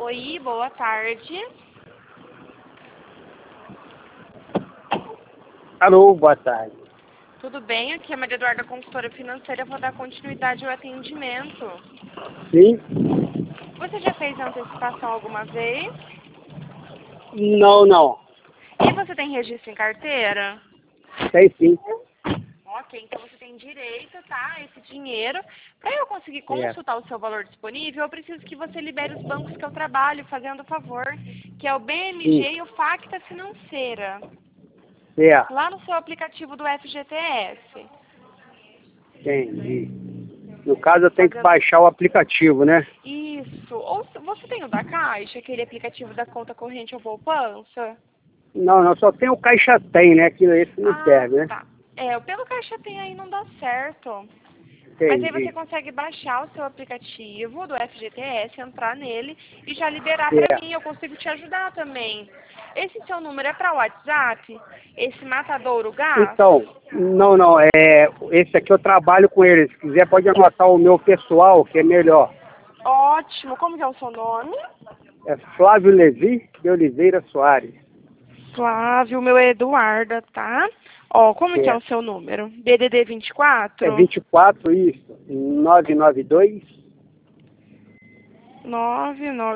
Oi, boa tarde. Alô, boa tarde. Tudo bem? Aqui é a Maria Eduarda, consultora financeira. Vou dar continuidade ao atendimento. Sim? Você já fez antecipação alguma vez? Não. E você tem registro em carteira? Tem sim. Ok, então você tem direito, tá, a esse dinheiro. Para eu conseguir Certo. consultar o seu valor disponível, eu preciso que você libere os bancos que eu trabalho, fazendo favor, que é o BMG Sim. e o Facta Financeira, Certo. lá no seu aplicativo do FGTS. Entendi. No caso, eu tenho que Fazendo baixar o aplicativo, né? isso. Ou você tem o da Caixa, aquele aplicativo da conta corrente ou poupança? Não, só tem o Caixa Tem, né? Que esse não Ah, serve, né? tá. É, pelo Caixa Tem aí não dá certo. Mas aí você Entendi. consegue baixar o seu aplicativo do FGTS, entrar nele e já liberar para Certo. mim. Eu consigo te ajudar também. Esse seu número é para WhatsApp? Esse Matadouro Gás? Então, não. Esse aqui eu trabalho com ele. Se quiser, pode anotar o meu pessoal, que é melhor. Ótimo. Como que é o seu nome? É Flávio Levi de Oliveira Soares. Flávio, meu é Eduarda, tá? Ó, como que é o Certo. seu número? DDD É 24? 24, isso. 992. 99